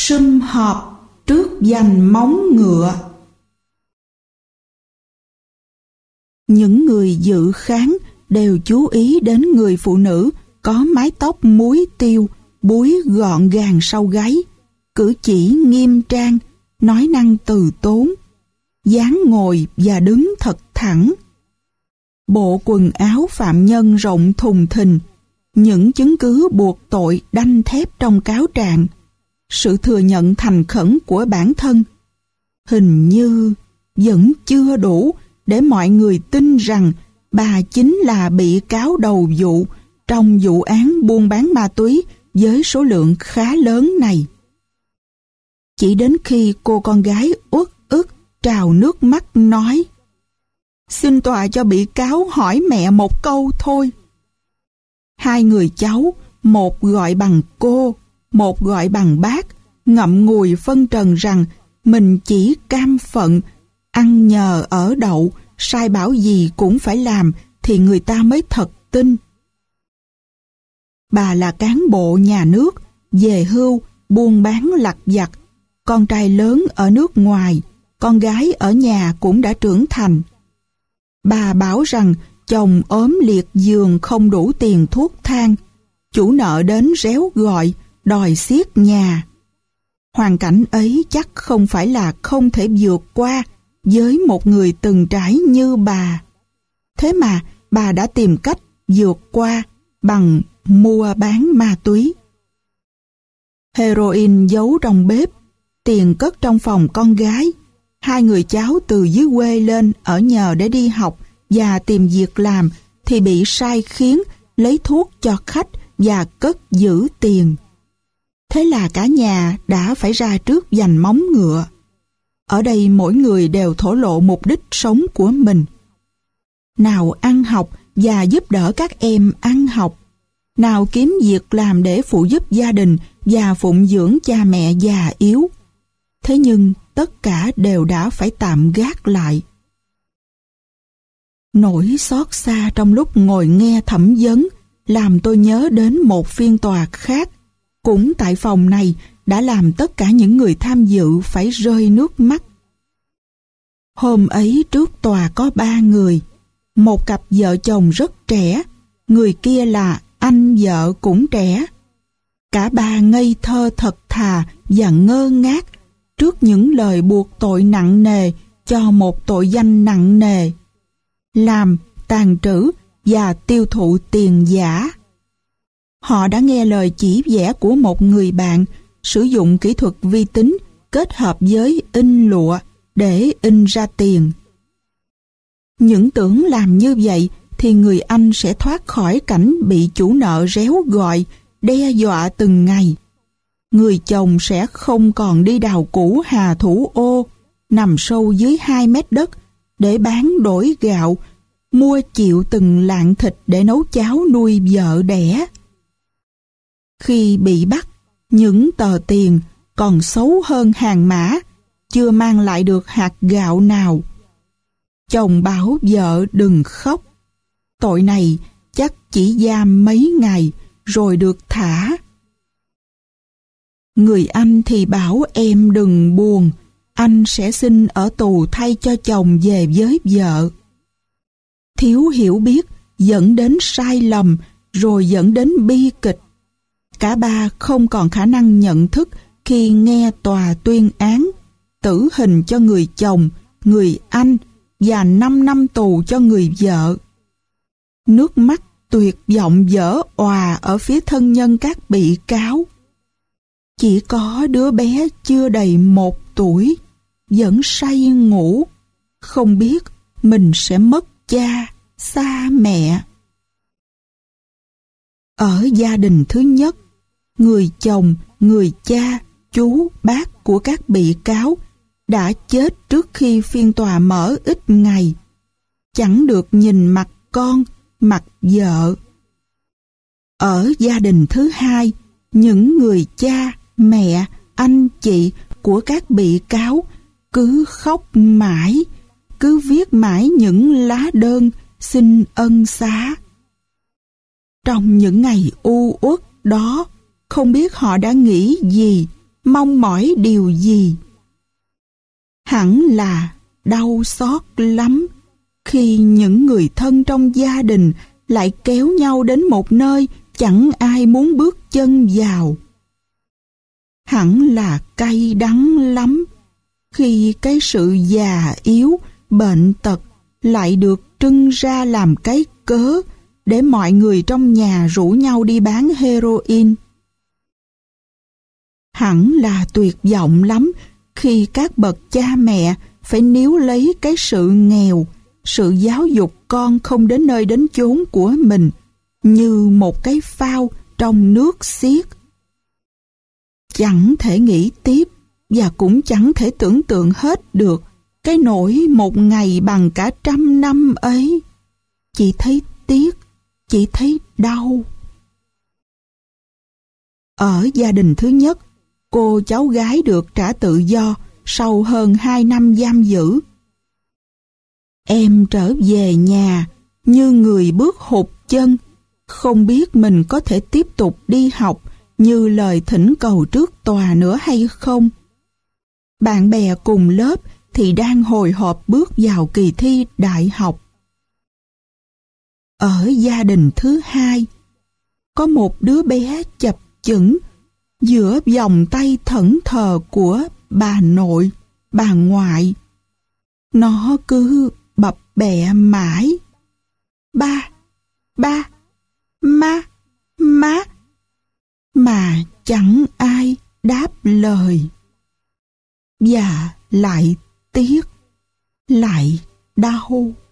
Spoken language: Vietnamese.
sum họp trước giành móng ngựa. Những người dự khán đều chú ý đến người phụ nữ có mái tóc muối tiêu, búi gọn gàng sau gáy, cử chỉ nghiêm trang, nói năng từ tốn, dáng ngồi và đứng thật thẳng. Bộ quần áo phạm nhân rộng thùng thình, những chứng cứ buộc tội đanh thép trong cáo trạng, sự thừa nhận thành khẩn của bản thân, hình như vẫn chưa đủ để mọi người tin rằng bà chính là bị cáo đầu vụ trong vụ án buôn bán ma túy với số lượng khá lớn này. Chỉ đến khi cô con gái uất ức trào nước mắt nói: "Xin tòa cho bị cáo hỏi mẹ một câu thôi." Hai người cháu, một gọi bằng cô, một gọi bằng bác, ngậm ngùi phân trần rằng mình chỉ cam phận, ăn nhờ ở đậu, sai bảo gì cũng phải làm thì người ta mới thật tin. Bà là cán bộ nhà nước, về hưu, buôn bán lặt vặt, con trai lớn ở nước ngoài, con gái ở nhà cũng đã trưởng thành. Bà bảo rằng chồng ốm liệt giường không đủ tiền thuốc thang, chủ nợ đến réo gọi, đòi xiết nhà. Hoàn cảnh ấy chắc không phải là không thể vượt qua với một người từng trải như bà. Thế mà bà đã tìm cách vượt qua bằng mua bán ma túy. Heroin giấu trong bếp, tiền cất trong phòng con gái. Hai người cháu từ dưới quê lên ở nhờ để đi học và tìm việc làm thì bị sai khiến lấy thuốc cho khách và cất giữ tiền. Thế là cả nhà đã phải ra trước giành móng ngựa. Ở đây mỗi người đều thổ lộ mục đích sống của mình. Nào ăn học và giúp đỡ các em ăn học, nào kiếm việc làm để phụ giúp gia đình và phụng dưỡng cha mẹ già yếu. Thế nhưng tất cả đều đã phải tạm gác lại. Nỗi xót xa trong lúc ngồi nghe thẩm vấn làm tôi nhớ đến một phiên tòa khác, cũng tại phòng này, đã làm tất cả những người tham dự phải rơi nước mắt. Hôm ấy trước tòa có 3 người, một cặp vợ chồng rất trẻ, người kia là anh vợ cũng trẻ. Cả ba ngây thơ thật thà và ngơ ngác trước những lời buộc tội nặng nề cho một tội danh nặng nề: làm, tàng trữ và tiêu thụ tiền giả. Họ đã nghe lời chỉ vẽ của một người bạn sử dụng kỹ thuật vi tính kết hợp với in lụa để in ra tiền. Những tưởng làm như vậy thì người anh sẽ thoát khỏi cảnh bị chủ nợ réo gọi, đe dọa từng ngày. Người chồng sẽ không còn đi đào củ Hà Thủ Ô, nằm sâu dưới 2 mét đất để bán đổi gạo, mua chịu từng lạng thịt để nấu cháo nuôi vợ đẻ. Khi bị bắt, những tờ tiền còn xấu hơn hàng mã, chưa mang lại được hạt gạo nào. Chồng bảo vợ đừng khóc, tội này chắc chỉ giam mấy ngày rồi được thả. Người anh thì bảo em đừng buồn, anh sẽ xin ở tù thay cho chồng về với vợ. Thiếu hiểu biết dẫn đến sai lầm rồi dẫn đến bi kịch. Cả ba không còn khả năng nhận thức khi nghe tòa tuyên án tử hình cho người chồng, người anh và 5 năm tù cho người vợ. Nước mắt tuyệt vọng vỡ òa ở phía thân nhân các bị cáo. Chỉ có đứa bé chưa đầy 1 tuổi vẫn say ngủ, không biết mình sẽ mất cha, xa mẹ. Ở gia đình thứ nhất, người chồng, người cha, chú, bác của các bị cáo đã chết trước khi phiên tòa mở ít ngày, chẳng được nhìn mặt con, mặt vợ. Ở gia đình thứ hai, những người cha, mẹ, anh chị của các bị cáo cứ khóc mãi, cứ viết mãi những lá đơn xin ân xá. Trong những ngày u uất đó, không biết họ đã nghĩ gì mong mỏi điều gì. Hẳn là đau xót lắm khi những người thân trong gia đình lại kéo nhau đến một nơi chẳng ai muốn bước chân vào. Hẳn là cay đắng lắm khi cái sự già yếu, bệnh tật lại được trưng ra làm cái cớ để mọi người trong nhà rủ nhau đi bán heroin. Hẳn là tuyệt vọng lắm khi các bậc cha mẹ phải níu lấy cái sự nghèo, sự giáo dục con không đến nơi đến chốn của mình như một cái phao trong nước xiết. Chẳng thể nghĩ tiếp và cũng chẳng thể tưởng tượng hết được cái nỗi một ngày bằng cả 100 năm ấy. Chỉ thấy tiếc, chỉ thấy đau. Ở gia đình thứ nhất, cô cháu gái được trả tự do sau hơn 2 năm giam giữ. Em trở về nhà như người bước hụt chân, không biết mình có thể tiếp tục đi học như lời thỉnh cầu trước tòa nữa hay không. Bạn bè cùng lớp thì đang hồi hộp bước vào kỳ thi đại học. Ở gia đình thứ hai, có một đứa bé chập chững giữa vòng tay thẫn thờ của bà nội, bà ngoại. Nó cứ bập bẹ mãi: ba, má, mà chẳng ai đáp lời. Và lại tiếc, lại đau.